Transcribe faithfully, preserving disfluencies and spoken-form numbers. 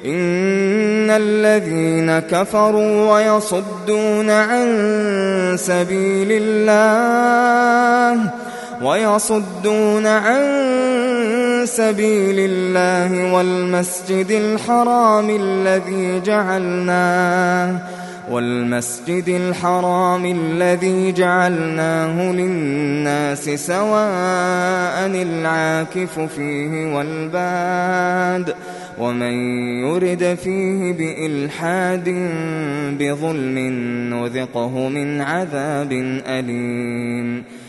إن الذين كفروا ويصدون عن سبيل الله ويصدون عن سبيل الله والمسجد الحرام الذي جعلناه والمسجد الحرام الذي جعلناه للناس سواء العاكف فيه والباد ومن يرد فيه بإلحاد بظلم نذقه من عذاب أليم